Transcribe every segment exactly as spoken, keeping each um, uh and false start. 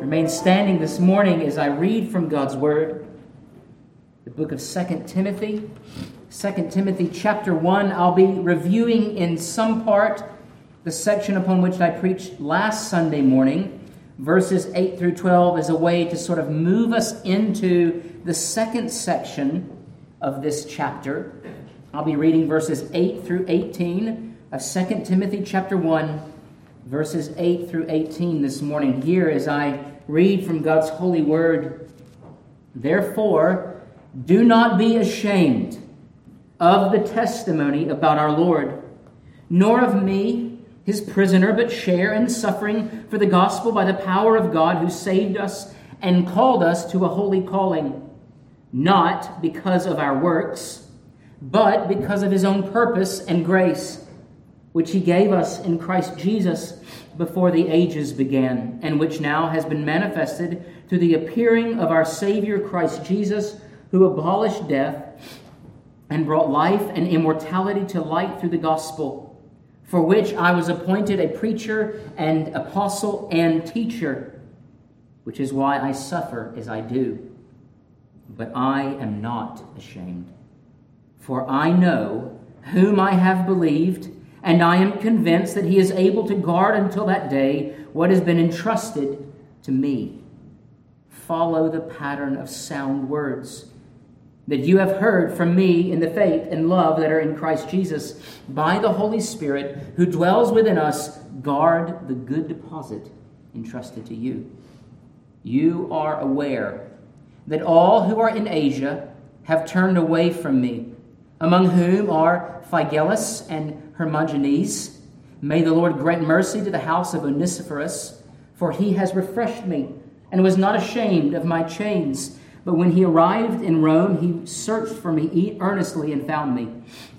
Remain standing this morning as I read from God's Word, the book of Second Timothy. Second Timothy chapter one. I'll be reviewing in some part the section upon which I preached last Sunday morning, verses eight through twelve, as a way to sort of move us into the second section of this chapter. I'll be reading verses eight through eighteen of Second Timothy chapter one, verses eight through eighteen this morning. Here as I read from God's holy word. Therefore, do not be ashamed of the testimony about our Lord, nor of me, his prisoner, but share in suffering for the gospel by the power of God, who saved us and called us to a holy calling, not because of our works, but because of his own purpose and grace, which he gave us in Christ Jesus before the ages began, and which now has been manifested through the appearing of our Savior Christ Jesus, who abolished death and brought life and immortality to light through the gospel, for which I was appointed a preacher and apostle and teacher, which is why I suffer as I do. But I am not ashamed, for I know whom I have believed, and I am convinced that he is able to guard until that day what has been entrusted to me. Follow the pattern of sound words that you have heard from me in the faith and love that are in Christ Jesus. By the Holy Spirit who dwells within us, guard the good deposit entrusted to you. You are aware that all who are in Asia have turned away from me, among whom are Phygellus and Hermogenes. May the Lord grant mercy to the house of Onesiphorus, for he has refreshed me and was not ashamed of my chains. But when he arrived in Rome, he searched for me earnestly and found me.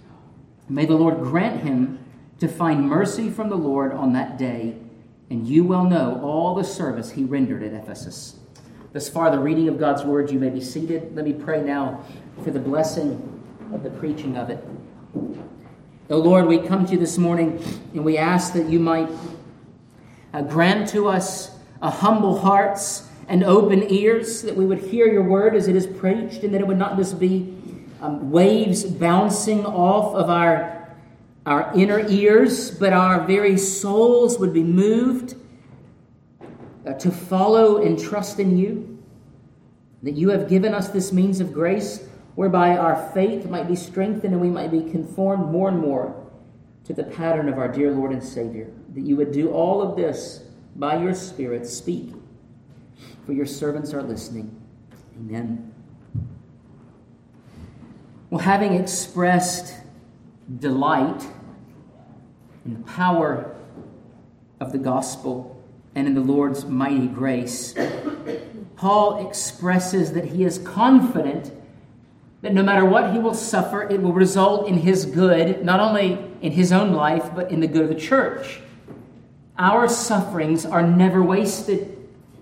May the Lord grant him to find mercy from the Lord on that day, and you well know all the service he rendered at Ephesus. Thus far, the reading of God's word. You may be seated. Let me pray now for the blessing of the preaching of it. O Lord, we come to you this morning and we ask that you might uh, grant to us a humble hearts and open ears, that we would hear your word as it is preached, and that it would not just be um, waves bouncing off of our, our inner ears, but our very souls would be moved uh, to follow and trust in you, that you have given us this means of grace whereby our faith might be strengthened and we might be conformed more and more to the pattern of our dear Lord and Savior. That you would do all of this by your Spirit. Speak, for your servants are listening. Amen. Well, having expressed delight in the power of the gospel and in the Lord's mighty grace, Paul expresses that he is confident that no matter what he will suffer, it will result in his good, not only in his own life, but in the good of the church. Our sufferings are never wasted.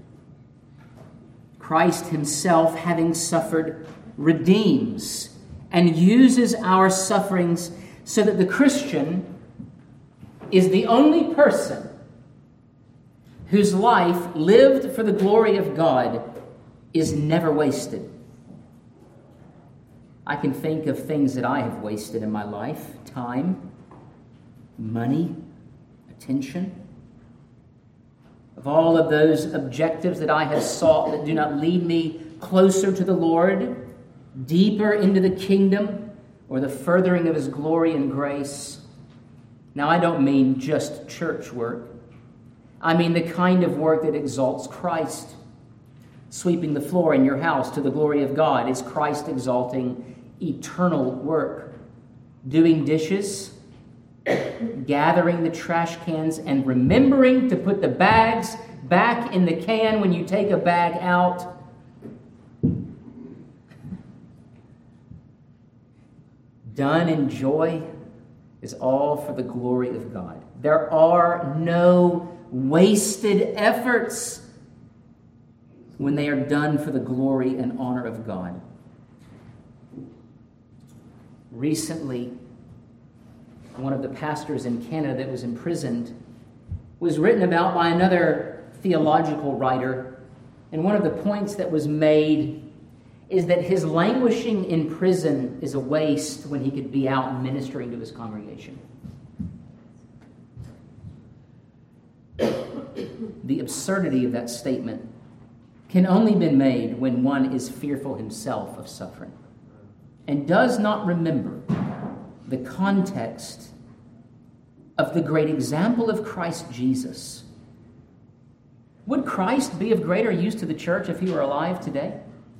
Christ himself, having suffered, redeems and uses our sufferings so that the Christian is the only person whose life lived for the glory of God is never wasted. I can think of things that I have wasted in my life: time, money, attention. Of all of those objectives that I have sought that do not lead me closer to the Lord, deeper into the kingdom, or the furthering of his glory and grace. Now, I don't mean just church work. I mean the kind of work that exalts Christ. Sweeping the floor in your house to the glory of God is Christ exalting eternal work. Doing dishes, gathering the trash cans, and remembering to put the bags back in the can when you take a bag out. Done in joy is all for the glory of God. There are no wasted efforts when they are done for the glory and honor of God. Recently, one of the pastors in Canada that was imprisoned was written about by another theological writer And one of the points that was made is that his languishing in prison is a waste when he could be out ministering to his congregation. The absurdity of that statement can only be made when one is fearful himself of suffering and does not remember the context of the great example of Christ Jesus. Would Christ be of greater use to the church if he were alive today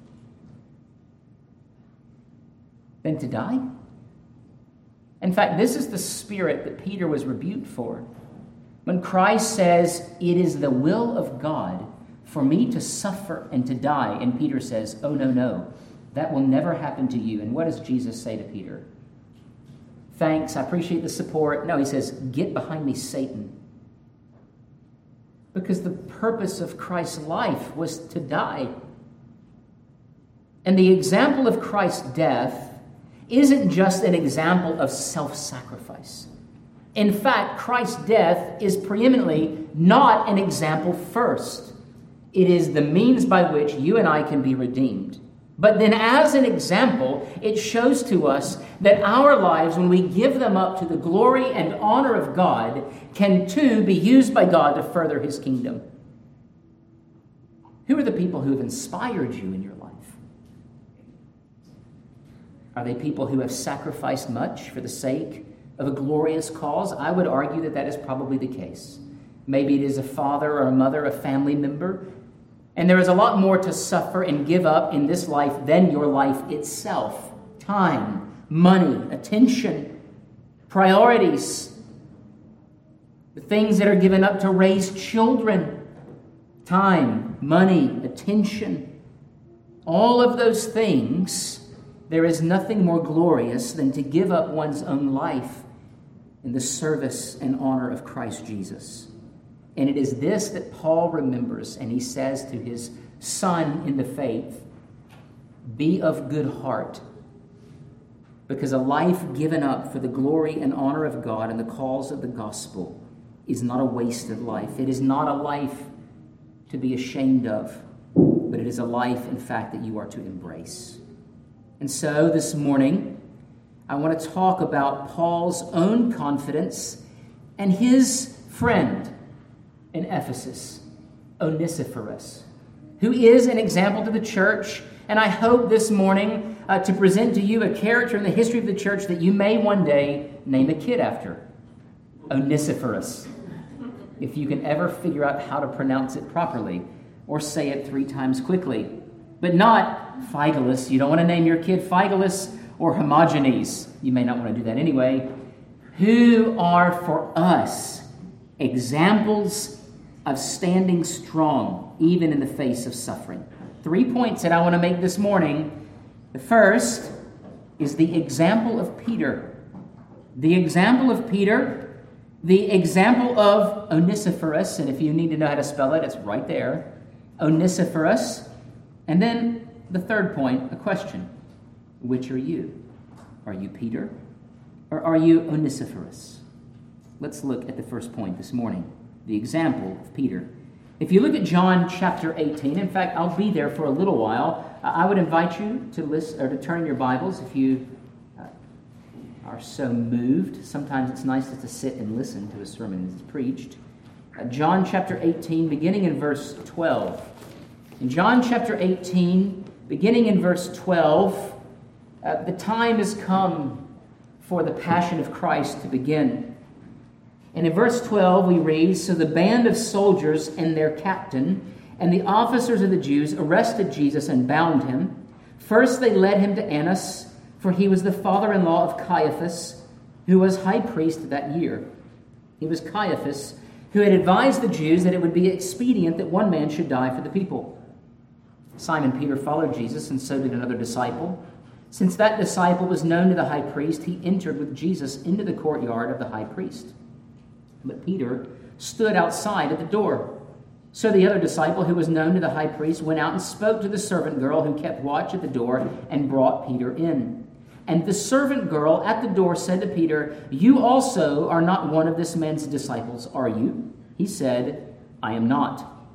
than to die? In fact, this is the spirit that Peter was rebuked for. When Christ says, "It is the will of God for me to suffer and to die," and Peter says, "Oh, no, no, that will never happen to you." And what does Jesus say to Peter? "Thanks, I appreciate the support." No, he says, "Get behind me, Satan." Because the purpose of Christ's life was to die. And the example of Christ's death isn't just an example of self-sacrifice. In fact, Christ's death is preeminently not an example first. It is the means by which you and I can be redeemed. But then as an example, it shows to us that our lives, when we give them up to the glory and honor of God, can too be used by God to further his kingdom. Who are the people who have inspired you in your life? Are they people who have sacrificed much for the sake of a glorious cause? I would argue that that is probably the case. Maybe it is a father or a mother, a family member. And there is a lot more to suffer and give up in this life than your life itself. Time, money, attention, priorities, the things that are given up to raise children. Time, money, attention. All of those things, there is nothing more glorious than to give up one's own life in the service and honor of Christ Jesus. And it is this that Paul remembers, and he says to his son in the faith, "Be of good heart," because a life given up for the glory and honor of God and the cause of the gospel is not a wasted life. It is not a life to be ashamed of, but it is a life, in fact, that you are to embrace. And so this morning, I want to talk about Paul's own confidence and his friend in Ephesus, Onesiphorus, who is an example to the church. And I hope this morning uh, to present to you a character in the history of the church that you may one day name a kid after. Onesiphorus. If you can ever figure out how to pronounce it properly or say it three times quickly. But not Phygelus. You don't want to name your kid Phygelus or Hermogenes. You may not want to do that anyway. Who are for us examples of standing strong, even in the face of suffering. Three points that I want to make this morning. The first is the example of Peter. The example of Peter, the example of Onesiphorus, and if you need to know how to spell it, it's right there. Onesiphorus. And then the third point, a question. Which are you? Are you Peter or are you Onesiphorus? Let's look at the first point this morning, the example of Peter. If you look at John chapter eighteen, in fact, I'll be there for a little while. I would invite you to listen or to turn your Bibles if you uh, are so moved. Sometimes it's nice just to sit and listen to a sermon that's preached. Uh, John chapter eighteen, beginning in verse twelve. In John chapter eighteen, beginning in verse twelve, uh, the time has come for the passion of Christ to begin. And in verse twelve we read, "So the band of soldiers and their captain and the officers of the Jews arrested Jesus and bound him. First they led him to Annas, for he was the father-in-law of Caiaphas, who was high priest that year. It was Caiaphas who had advised the Jews that it would be expedient that one man should die for the people. Simon Peter followed Jesus, and so did another disciple. Since that disciple was known to the high priest, he entered with Jesus into the courtyard of the high priest. But Peter stood outside at the door. So the other disciple, who was known to the high priest, went out and spoke to the servant girl who kept watch at the door and brought Peter in. And the servant girl at the door said to Peter, 'You also are not one of this man's disciples, are you?' He said, 'I am not.'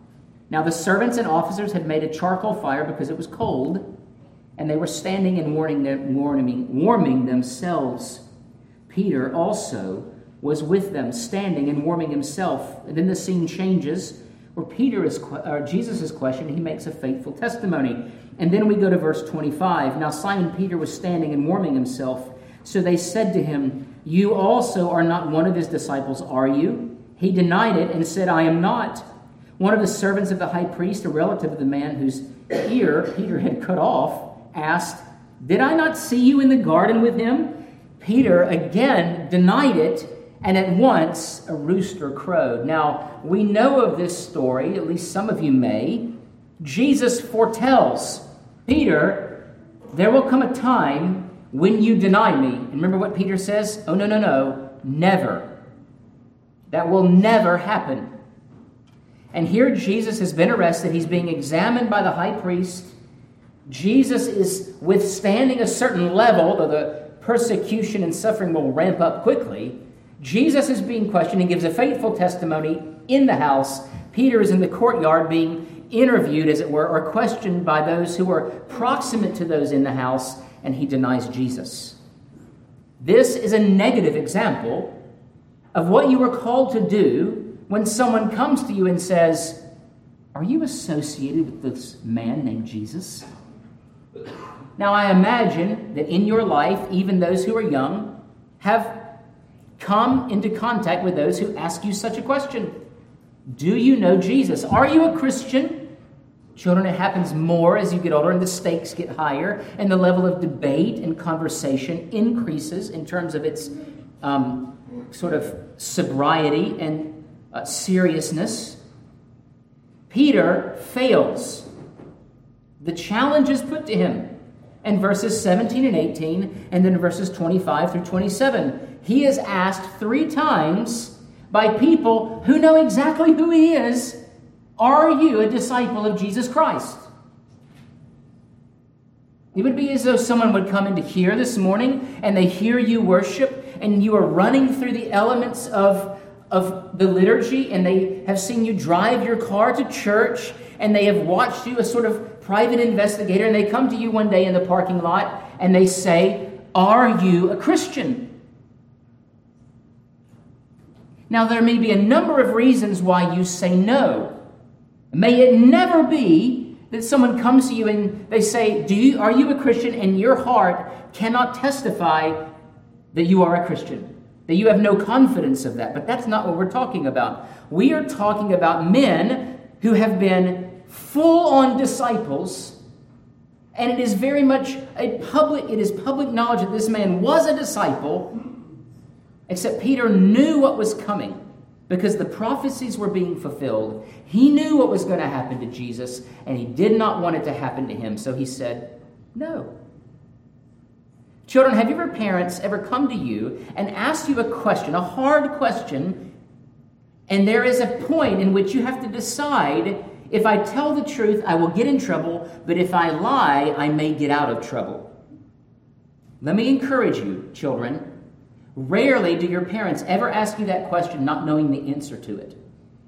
Now the servants and officers had made a charcoal fire because it was cold, and they were standing and warming, them, warming, warming themselves. Peter also was with them, standing and warming himself. And then the scene changes, where Peter is, or Jesus is questioned. He makes a faithful testimony. And then we go to verse twenty-five. Now Simon Peter was standing and warming himself. So they said to him, "You also are not one of his disciples, are you?" He denied it and said, "I am not." One of the servants of the high priest, a relative of the man whose ear Peter had cut off, asked, "Did I not see you in the garden with him?" Peter again denied it, and at once a rooster crowed. Now, we know of this story, at least some of you may. Jesus foretells, Peter, there will come a time when you deny me. And remember what Peter says? Oh, no, no, no, never. That will never happen. And here Jesus has been arrested. He's being examined by the high priest. Jesus is withstanding a certain level, though the persecution and suffering will ramp up quickly. Jesus is being questioned and gives a faithful testimony in the house. Peter is in the courtyard being interviewed, as it were, or questioned by those who are proximate to those in the house, and he denies Jesus. This is a negative example of what you are called to do when someone comes to you and says, "Are you associated with this man named Jesus?" Now, I imagine that in your life, even those who are young have come into contact with those who ask you such a question. Do you know Jesus? Are you a Christian? Children, it happens more as you get older and the stakes get higher and the level of debate and conversation increases in terms of its um, sort of sobriety and uh, seriousness. Peter fails. The challenge is put to him in verses seventeen and eighteen, and then verses twenty-five through twenty-seven. He is asked three times by people who know exactly who he is, "Are you a disciple of Jesus Christ?" It would be as though someone would come into here this morning and they hear you worship and you are running through the elements of, of the liturgy, and they have seen you drive your car to church, and they have watched you, a sort of private investigator, and they come to you one day in the parking lot and they say, "Are you a Christian?" Now, there may be a number of reasons why you say no. May it never be that someone comes to you and they say, "Do you, are you a Christian?" and your heart cannot testify that you are a Christian, that you have no confidence of that. But that's not what we're talking about. We are talking about men who have been full-on disciples, and it is very much a public, it is public knowledge that this man was a disciple, except Peter knew what was coming because the prophecies were being fulfilled. He knew what was going to happen to Jesus, and he did not want it to happen to him, so he said, no. Children, have your parents ever come to you and asked you a question, a hard question, and there is a point in which you have to decide, if I tell the truth, I will get in trouble, but if I lie, I may get out of trouble? Let me encourage you, children. Rarely do your parents ever ask you that question not knowing the answer to it.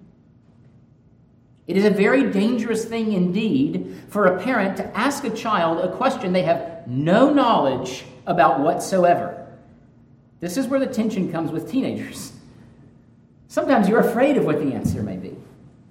It is a very dangerous thing indeed for a parent to ask a child a question they have no knowledge about whatsoever. This is where the tension comes with teenagers. Sometimes you're afraid of what the answer may be.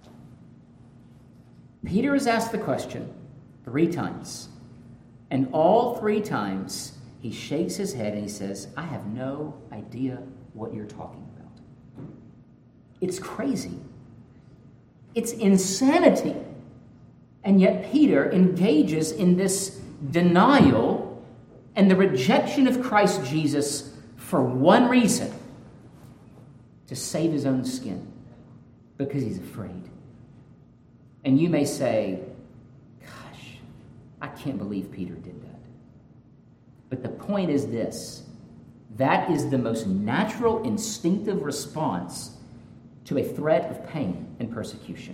Peter is asked the question three times, and all three times he shakes his head and he says, "I have no idea what you're talking about." It's crazy. It's insanity. And yet Peter engages in this denial and the rejection of Christ Jesus for one reason: to save his own skin, because he's afraid. And you may say, "Gosh, I can't believe Peter did that." But the point is this: that is the most natural, instinctive response to a threat of pain and persecution.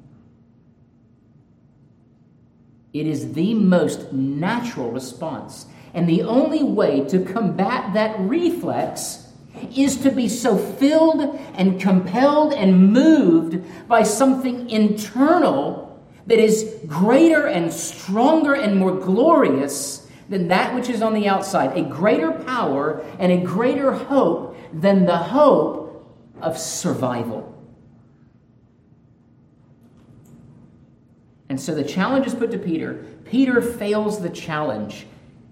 It is the most natural response. And the only way to combat that reflex is to be so filled and compelled and moved by something internal that is greater and stronger and more glorious than that which is on the outside. A greater power and a greater hope than the hope of survival. And so the challenge is put to Peter. Peter fails the challenge.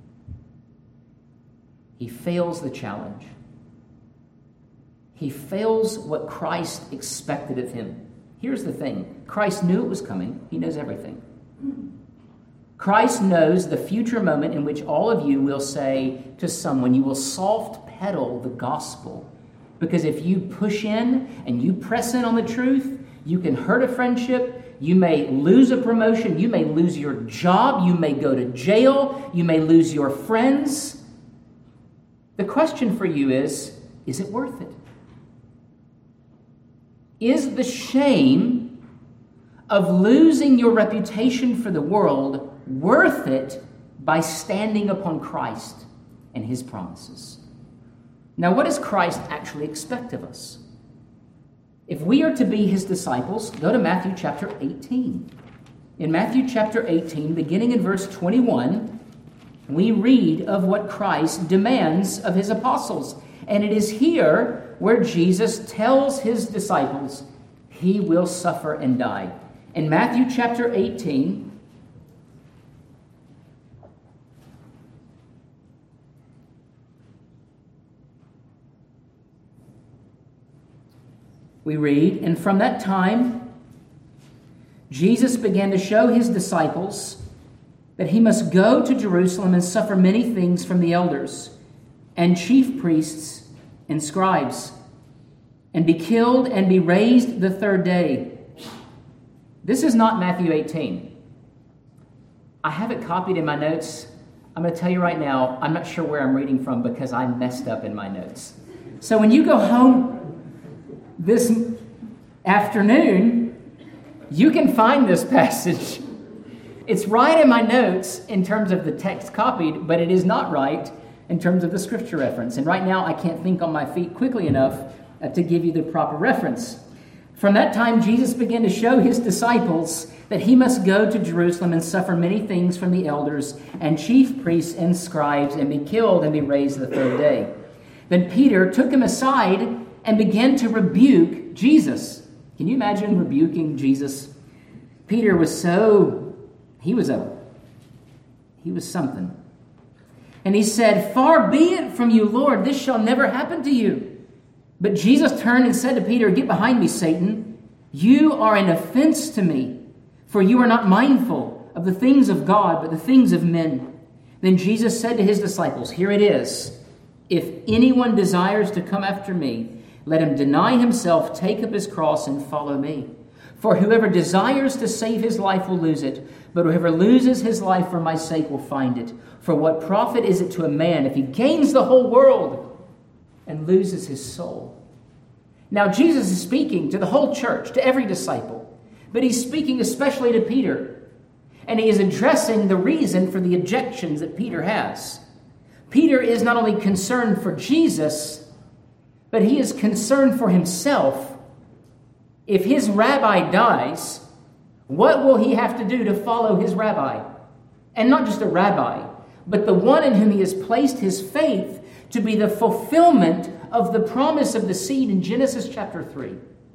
He fails the challenge. He fails what Christ expected of him. Here's the thing. Christ knew it was coming. He knows everything. Christ knows the future moment in which all of you will say to someone, you will soft pedal the gospel. Because if you push in and you press in on the truth, you can hurt a friendship, you may lose a promotion, you may lose your job, you may go to jail, you may lose your friends. The question for you is, is it worth it? Is the shame of losing your reputation for the world worth it by standing upon Christ and his promises? Now, what does Christ actually expect of us? If we are to be his disciples, go to Matthew chapter eighteen. In Matthew chapter eighteen, beginning in verse twenty-one, we read of what Christ demands of his apostles. And it is here where Jesus tells his disciples he will suffer and die. In Matthew chapter eighteen, we read, and from that time, Jesus began to show his disciples that he must go to Jerusalem and suffer many things from the elders and chief priests and scribes, and be killed and be raised the third day. This is not Matthew eighteen. I have it copied in my notes. I'm going to tell you right now, I'm not sure where I'm reading from because I messed up in my notes. So when you go home this afternoon, you can find this passage. It's right in my notes in terms of the text copied, but it is not right in terms of the scripture reference. And right now, I can't think on my feet quickly enough uh, to give you the proper reference. From that time, Jesus began to show his disciples that he must go to Jerusalem and suffer many things from the elders and chief priests and scribes and be killed and be raised the third day. Then Peter took him aside and began to rebuke Jesus. Can you imagine rebuking Jesus? Peter was so, he was a, he was something. And he said, "Far be it from you, Lord, this shall never happen to you." But Jesus turned and said to Peter, "Get behind me, Satan. You are an offense to me, for you are not mindful of the things of God, but the things of men." Then Jesus said to his disciples, "Here it is. If anyone desires to come after me, let him deny himself, take up his cross, and follow me. For whoever desires to save his life will lose it, but whoever loses his life for my sake will find it. For what profit is it to a man if he gains the whole world and loses his soul?" Now, Jesus is speaking to the whole church, to every disciple, but he's speaking especially to Peter. And he is addressing the reason for the objections that Peter has. Peter is not only concerned for Jesus, but he is concerned for himself. If his rabbi dies, what will he have to do to follow his rabbi? And not just a rabbi, but the one in whom he has placed his faith to be the fulfillment of the promise of the seed in Genesis chapter three.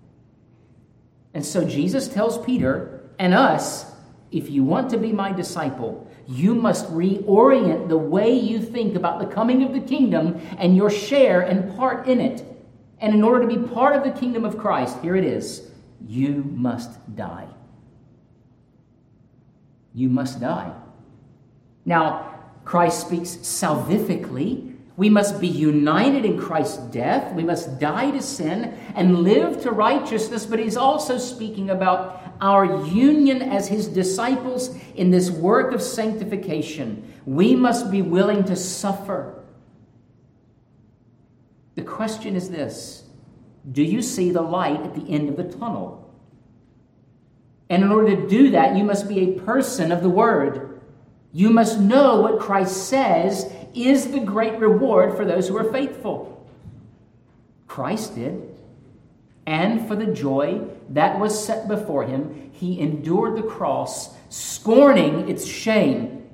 And so Jesus tells Peter and us, if you want to be my disciple, you must reorient the way you think about the coming of the kingdom and your share and part in it. And in order to be part of the kingdom of Christ, here it is, you must die. You must die. Now, Christ speaks salvifically. We must be united in Christ's death. We must die to sin and live to righteousness. But he's also speaking about our union as his disciples in this work of sanctification. We must be willing to suffer. The question is this: do you see the light at the end of the tunnel? And in order to do that, you must be a person of the Word. You must know what Christ says is the great reward for those who are faithful. Christ did. And for the joy that was set before him, he endured the cross, scorning its shame.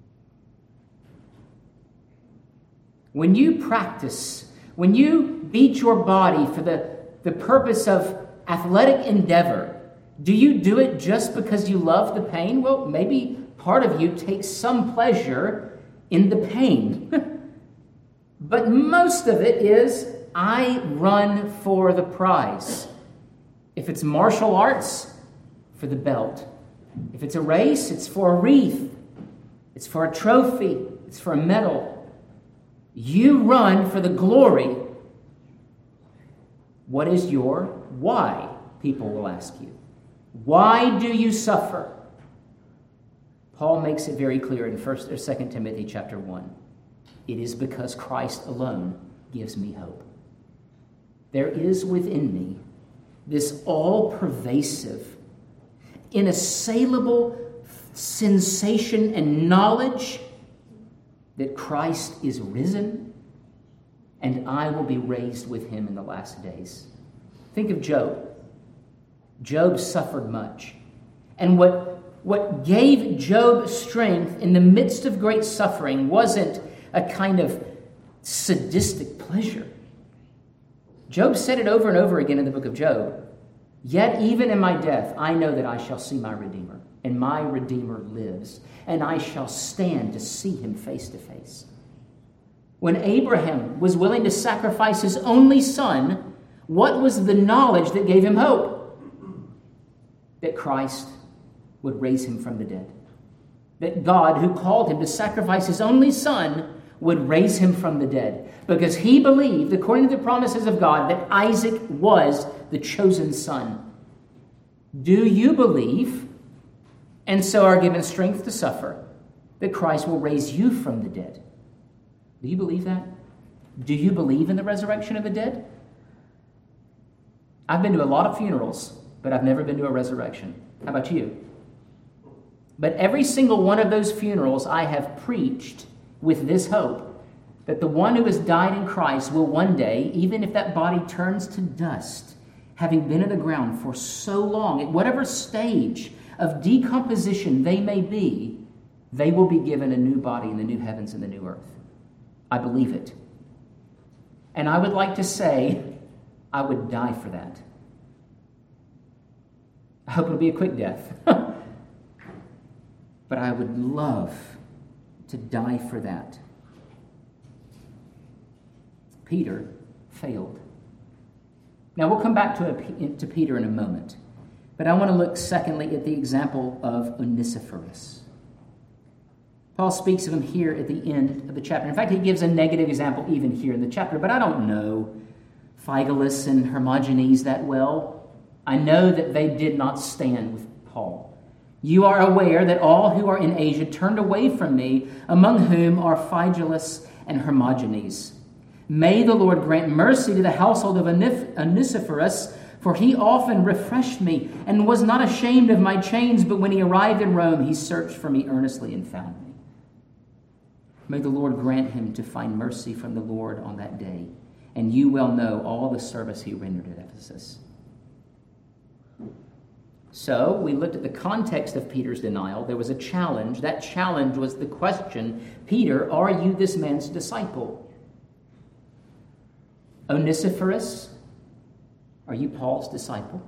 When you practice, when you beat your body for the, the purpose of athletic endeavor, do you do it just because you love the pain? Well, maybe part of you takes some pleasure in the pain. But most of it is, I run for the prize. If it's martial arts, for the belt. If it's a race, it's for a wreath. It's for a trophy. It's for a medal. You run for the glory. What is your why? People will ask you. Why do you suffer? Paul makes it very clear in First or Second Timothy chapter one. It is because Christ alone gives me hope. There is within me this all-pervasive, inassailable sensation and knowledge that Christ is risen and I will be raised with him in the last days. Think of Job. Job suffered much. And what, what gave Job strength in the midst of great suffering wasn't a kind of sadistic pleasure. Job said it over and over again in the book of Job. Yet even in my death, I know that I shall see my Redeemer, and my Redeemer lives, and I shall stand to see him face to face. When Abraham was willing to sacrifice his only son, what was the knowledge that gave him hope? That Christ would raise him from the dead. That God, who called him to sacrifice his only son, would raise him from the dead. Because he believed, according to the promises of God, that Isaac was the chosen son. Do you believe, and so are given strength to suffer, that Christ will raise you from the dead? Do you believe that? Do you believe in the resurrection of the dead? I've been to a lot of funerals, but I've never been to a resurrection. How about you? But every single one of those funerals I have preached with this hope, that the one who has died in Christ will one day, even if that body turns to dust, having been in the ground for so long, at whatever stage of decomposition they may be, they will be given a new body in the new heavens and the new earth. I believe it. And I would like to say, I would die for that. I hope it'll be a quick death. But I would love to die for that. Peter failed. Now, we'll come back to, a, to Peter in a moment. But I want to look, secondly, at the example of Onesiphorus. Paul speaks of him here at the end of the chapter. In fact, he gives a negative example even here in the chapter. But I don't know Phygelus and Hermogenes that well. I know that they did not stand with Paul. You are aware that all who are in Asia turned away from me, among whom are Phygelus and Hermogenes. May the Lord grant mercy to the household of Onesiphorus, for he often refreshed me and was not ashamed of my chains, but when he arrived in Rome, he searched for me earnestly and found me. May the Lord grant him to find mercy from the Lord on that day, and you well know all the service he rendered at Ephesus. So, we looked at the context of Peter's denial. There was a challenge. That challenge was the question, Peter, are you this man's disciple? Onesiphorus, are you Paul's disciple?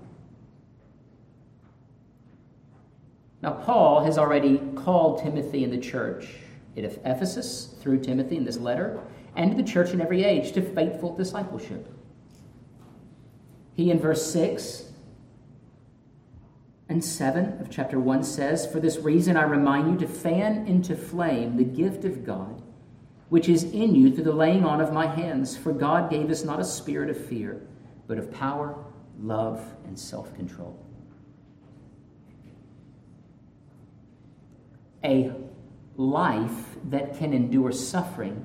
Now, Paul has already called Timothy and the church at Ephesus, through Timothy in this letter, and to the church in every age, to faithful discipleship. He, in verse six and seven of chapter one says, "For this reason I remind you to fan into flame the gift of God, which is in you through the laying on of my hands. For God gave us not a spirit of fear, but of power, love, and self-control." A life that can endure suffering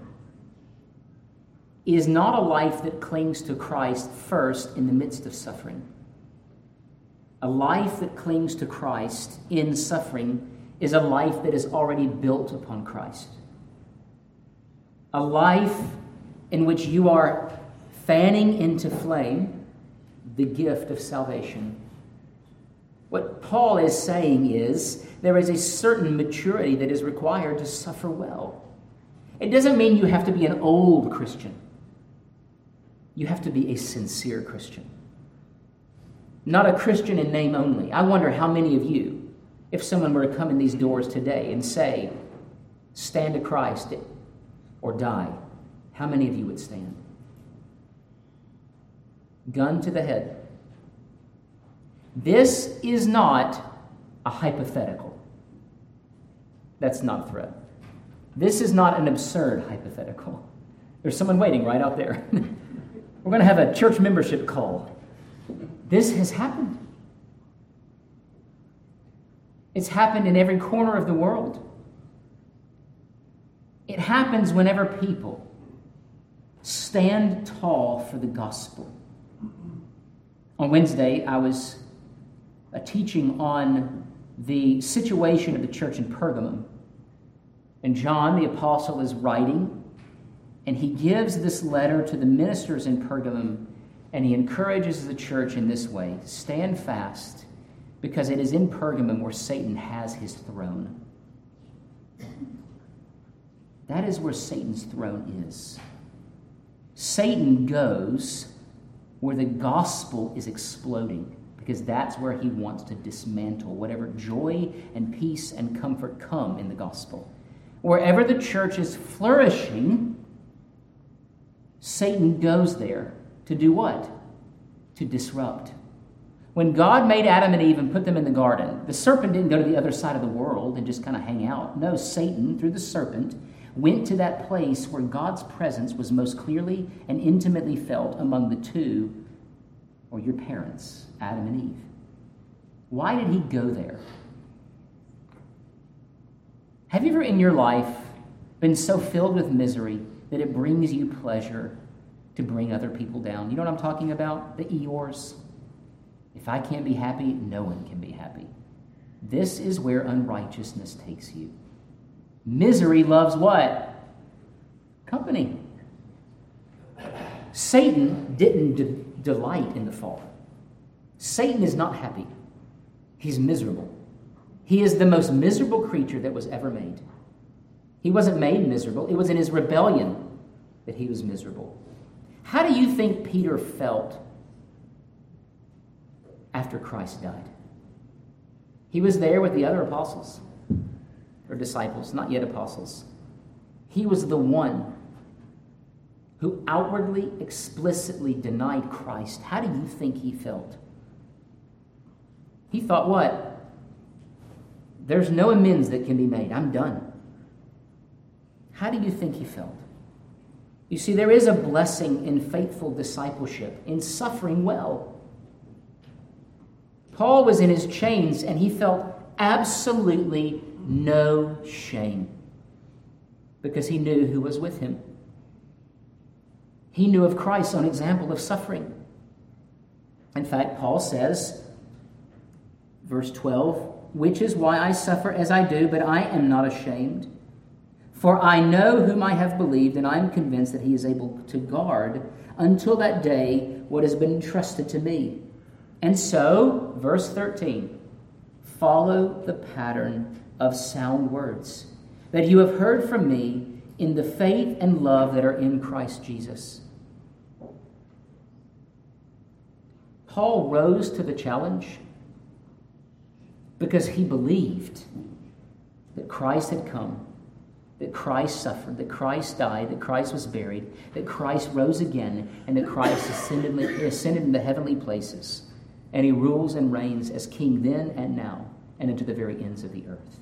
is not a life that clings to Christ first in the midst of suffering. A life that clings to Christ in suffering is a life that is already built upon Christ. A life in which you are fanning into flame the gift of salvation. What Paul is saying is there is a certain maturity that is required to suffer well. It doesn't mean you have to be an old Christian. You have to be a sincere Christian. Not a Christian in name only. I wonder how many of you, if someone were to come in these doors today and say, stand to Christ or die, how many of you would stand? Gun to the head. This is not a hypothetical. That's not a threat. This is not an absurd hypothetical. There's someone waiting right out there. We're going to have a church membership call. This has happened. It's happened in every corner of the world. It happens whenever people stand tall for the gospel. On Wednesday, I was uh, teaching on the situation of the church in Pergamum. And John, the apostle, is writing, and he gives this letter to the ministers in Pergamum, and he encourages the church in this way: stand fast, because it is in Pergamum where Satan has his throne. That is where Satan's throne is. Satan goes where the gospel is exploding, because that's where he wants to dismantle whatever joy and peace and comfort come in the gospel. Wherever the church is flourishing, Satan goes there to do what? To disrupt. When God made Adam and Eve and put them in the garden, the serpent didn't go to the other side of the world and just kind of hang out. No, Satan, through the serpent, went to that place where God's presence was most clearly and intimately felt among the two, or your parents, Adam and Eve. Why did he go there? Have you ever in your life been so filled with misery that it brings you pleasure to bring other people down? You know what I'm talking about? The Eeyores. If I can't be happy, no one can be happy. This is where unrighteousness takes you. Misery loves what? Company. Satan didn't de- delight in the fall. Satan is not happy. He's miserable. He is the most miserable creature that was ever made. He wasn't made miserable. It was in his rebellion that he was miserable. How do you think Peter felt after Christ died? He was there with the other apostles, or disciples, not yet apostles. He was the one who outwardly, explicitly denied Christ. How do you think he felt? He thought, what? There's no amends that can be made. I'm done. How do you think he felt? You see, there is a blessing in faithful discipleship, in suffering well. Paul was in his chains, and he felt absolutely no shame because he knew who was with him. He knew of Christ's own example of suffering. In fact, Paul says, verse twelve, which is why I suffer as I do, but I am not ashamed. For I know whom I have believed, and I am convinced that he is able to guard until that day what has been entrusted to me. And so, verse thirteen, follow the pattern of sound words that you have heard from me in the faith and love that are in Christ Jesus. Paul rose to the challenge because he believed that Christ had come, that Christ suffered, that Christ died, that Christ was buried, that Christ rose again, and that Christ ascended, ascended into heavenly places. And he rules and reigns as king then and now and into the very ends of the earth.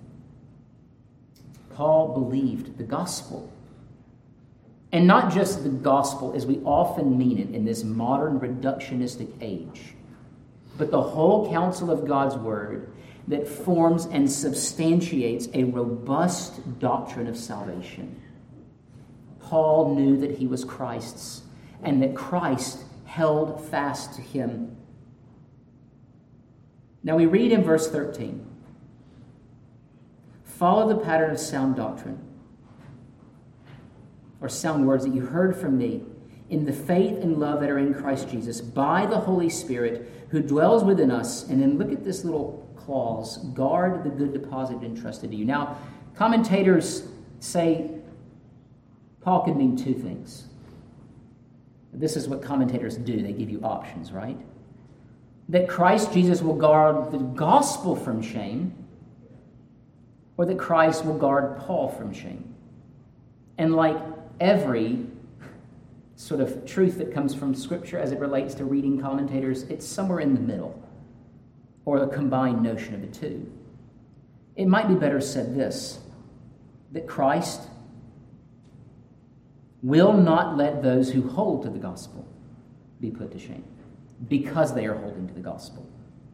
Paul believed the gospel. And not just the gospel as we often mean it in this modern reductionistic age, but the whole counsel of God's word that forms and substantiates a robust doctrine of salvation. Paul knew that he was Christ's and that Christ held fast to him. Now we read in verse thirteen, follow the pattern of sound doctrine, or sound words that you heard from me in the faith and love that are in Christ Jesus by the Holy Spirit who dwells within us. And then look at this little clause, guard the good deposit entrusted to you. Now, commentators say Paul could mean two things. This is what commentators do. They give you options, right? That Christ Jesus will guard the gospel from shame, or that Christ will guard Paul from shame. And like every sort of truth that comes from Scripture as it relates to reading commentators, it's somewhere in the middle, or the combined notion of the two. It might be better said this, that Christ will not let those who hold to the gospel be put to shame because they are holding to the gospel.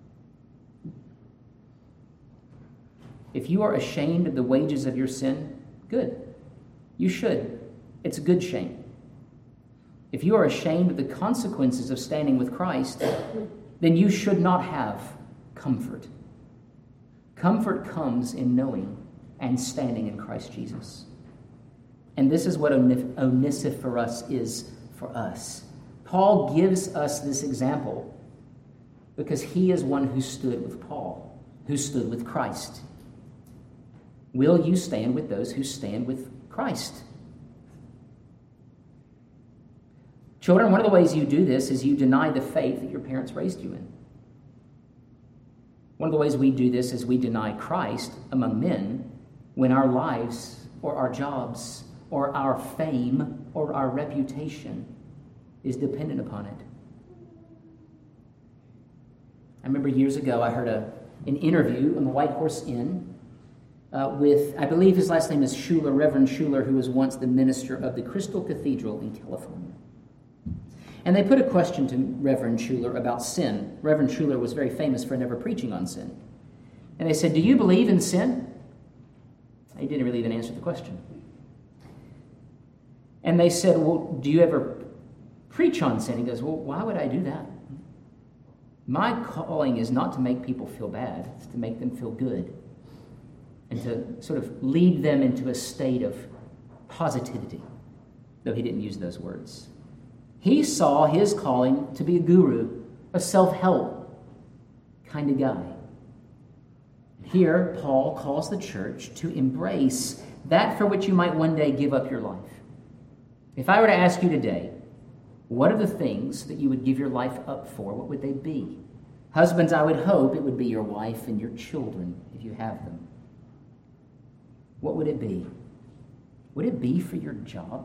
If you are ashamed of the wages of your sin, good. You should. It's a good shame. If you are ashamed of the consequences of standing with Christ, then you should not have comfort. Comfort comes in knowing and standing in Christ Jesus. And this is what Onesiphorus is for us. Paul gives us this example because he is one who stood with Paul, who stood with Christ. Will you stand with those who stand with Christ? Children, one of the ways you do this is you deny the faith that your parents raised you in. One of the ways we do this is we deny Christ among men when our lives or our jobs or our fame or our reputation is dependent upon it. I remember years ago I heard a, an interview on the White Horse Inn uh, with, I believe his last name is Schuler, Reverend Schuler, who was once the minister of the Crystal Cathedral in California. And they put a question to Reverend Schuler about sin. Reverend Schuler was very famous for never preaching on sin. And they said, "Do you believe in sin?" He didn't really even answer the question. And they said, "Well, do you ever preach on sin?" He goes, "Well, why would I do that? My calling is not to make people feel bad. It's to make them feel good and to sort of lead them into a state of positivity," though he didn't use those words. He saw his calling to be a guru, a self-help kind of guy. Here, Paul calls the church to embrace that for which you might one day give up your life. If I were to ask you today, what are the things that you would give your life up for? What would they be? Husbands, I would hope it would be your wife and your children, if you have them. What would it be? Would it be for your job?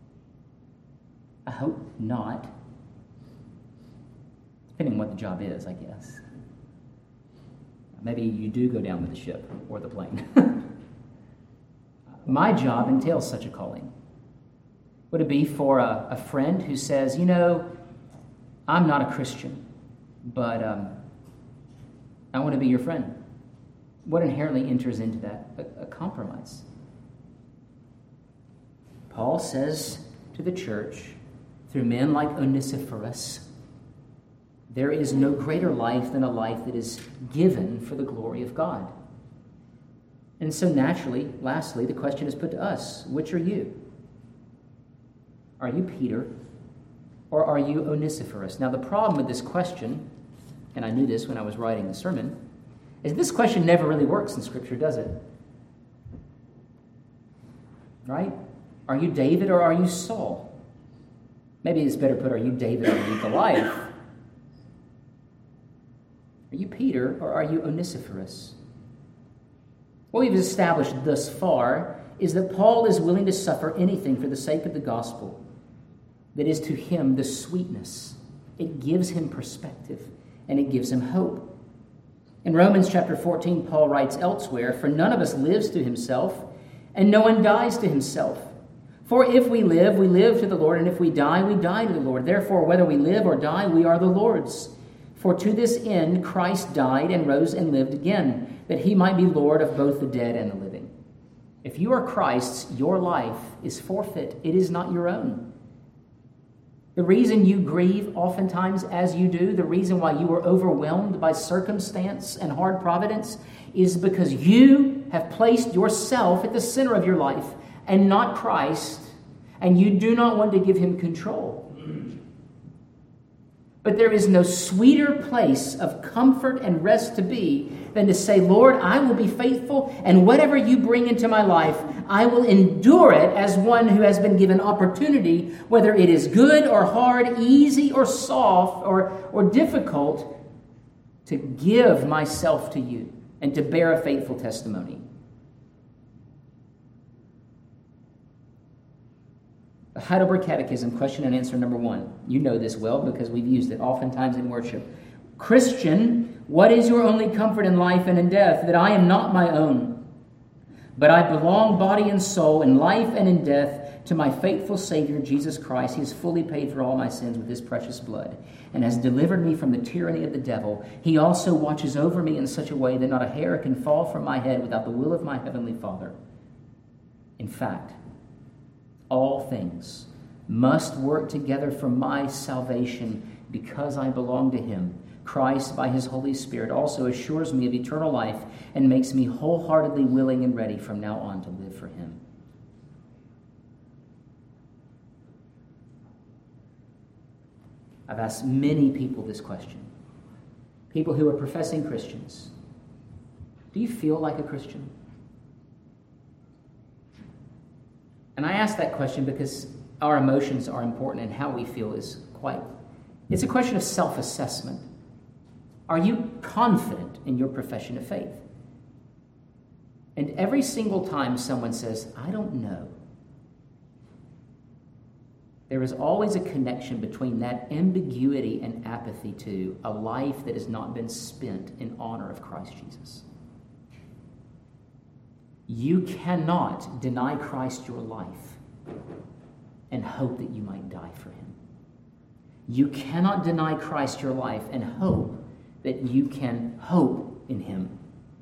I hope not. Depending on what the job is, I guess. Maybe you do go down with the ship or the plane. My job entails such a calling. Would it be for a, a friend who says, you know, I'm not a Christian, but um, I want to be your friend? What inherently enters into that? A, a compromise. Paul says to the church, through men like Onesiphorus, there is no greater life than a life that is given for the glory of God. And so naturally, lastly, the question is put to us, which are you? Are you Peter, or are you Onesiphorus? Now, the problem with this question, and I knew this when I was writing the sermon, is this question never really works in Scripture, does it? Right? Are you David, or are you Saul? Maybe it's better put, are you David, or are you Goliath? Are you Peter, or are you Onesiphorus? What we've established thus far is that Paul is willing to suffer anything for the sake of the gospel that is to him the sweetness. It gives him perspective, and it gives him hope. In Romans chapter fourteen, Paul writes elsewhere, "For none of us lives to himself, and no one dies to himself. For if we live, we live to the Lord, and if we die, we die to the Lord. Therefore, whether we live or die, we are the Lord's. For to this end Christ died and rose and lived again, that he might be Lord of both the dead and the living." If you are Christ's, your life is forfeit. It is not your own. The reason you grieve oftentimes as you do, the reason why you are overwhelmed by circumstance and hard providence, is because you have placed yourself at the center of your life and not Christ, and you do not want to give him control. But there is no sweeter place of comfort and rest to be than to say, Lord, I will be faithful, and whatever you bring into my life, I will endure it as one who has been given opportunity, whether it is good or hard, easy or soft or, or difficult, to give myself to you and to bear a faithful testimony. The Heidelberg Catechism, question and answer number one. You know this well because we've used it oftentimes in worship. Christian, what is your only comfort in life and in death? That I am not my own, but I belong body and soul in life and in death to my faithful Savior, Jesus Christ. He has fully paid for all my sins with his precious blood and has delivered me from the tyranny of the devil. He also watches over me in such a way that not a hair can fall from my head without the will of my heavenly Father. In fact, all things must work together for my salvation because I belong to him. Christ, by his Holy Spirit, also assures me of eternal life and makes me wholeheartedly willing and ready from now on to live for him. I've asked many people this question. People who are professing Christians. Do you feel like a Christian? And I ask that question because our emotions are important and how we feel is quite... It's a question of self-assessment. Are you confident in your profession of faith? And every single time someone says, I don't know, there is always a connection between that ambiguity and apathy to a life that has not been spent in honor of Christ Jesus. You cannot deny Christ your life and hope that you might die for him. You cannot deny Christ your life and hope that you can hope in him.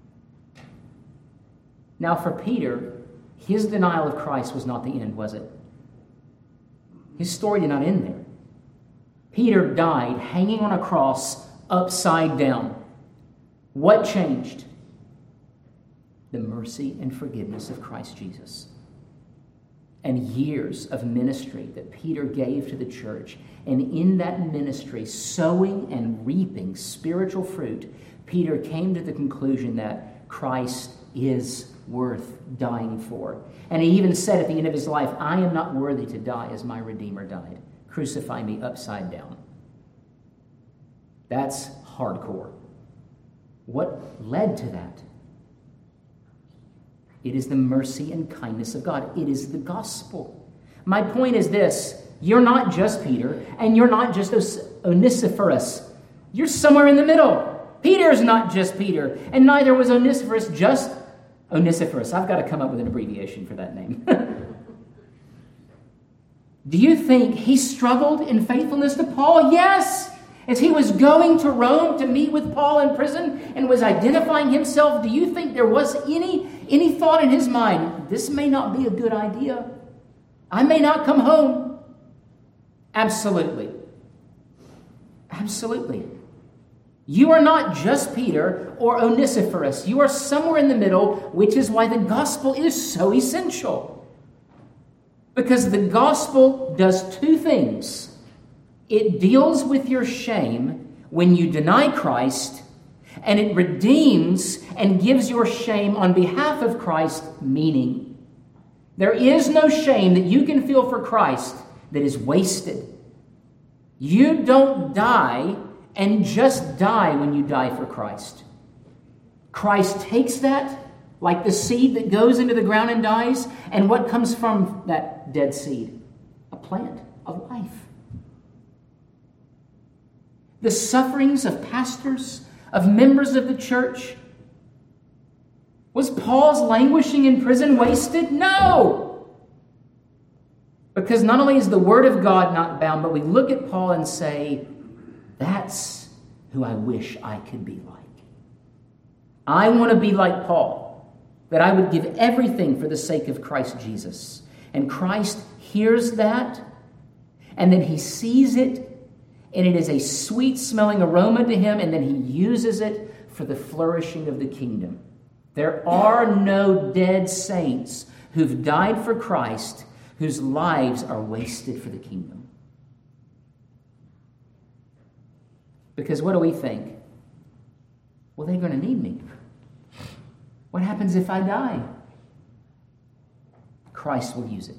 Now for Peter, his denial of Christ was not the end, was it? His story did not end there. Peter died hanging on a cross upside down. What changed? The mercy and forgiveness of Christ Jesus. And years of ministry that Peter gave to the church. And in that ministry, sowing and reaping spiritual fruit, Peter came to the conclusion that Christ is worth dying for. And he even said at the end of his life, I am not worthy to die as my Redeemer died. Crucify me upside down. That's hardcore. What led to that? It is the mercy and kindness of God. It is the gospel. My point is this. You're not just Peter, and you're not just Onesiphorus. You're somewhere in the middle. Peter's not just Peter, and neither was Onesiphorus just Onesiphorus. I've got to come up with an abbreviation for that name. Do you think he struggled in faithfulness to Paul? Yes. As he was going to Rome to meet with Paul in prison and was identifying himself, do you think there was any, any thought in his mind, this may not be a good idea? I may not come home. Absolutely. Absolutely. You are not just Peter or Onesiphorus. You are somewhere in the middle, which is why the gospel is so essential. Because the gospel does two things. It deals with your shame when you deny Christ, and it redeems and gives your shame on behalf of Christ meaning. There is no shame that you can feel for Christ that is wasted. You don't die and just die when you die for Christ. Christ takes that, like the seed that goes into the ground and dies, and what comes from that dead seed? A plant, a life. The sufferings of pastors, of members of the church. Was Paul's languishing in prison wasted? No! Because not only is the Word of God not bound, but we look at Paul and say, that's who I wish I could be like. I want to be like Paul, that I would give everything for the sake of Christ Jesus. And Christ hears that, and then he sees it, and it is a sweet-smelling aroma to him, and then he uses it for the flourishing of the kingdom. There are no dead saints who've died for Christ whose lives are wasted for the kingdom. Because what do we think? Well, they're going to need me. What happens if I die? Christ will use it.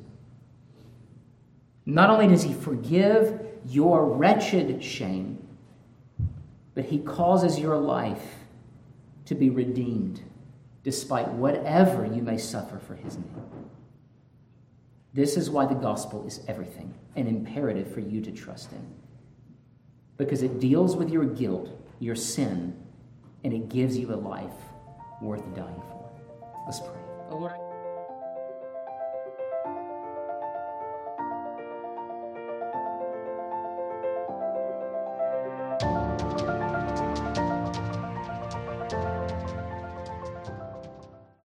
Not only does he forgive your wretched shame, but he causes your life to be redeemed despite whatever you may suffer for his name. This is why the gospel is everything and imperative for you to trust in. Because it deals with your guilt, your sin, and it gives you a life worth dying for. Let's pray. Oh, Lord, I-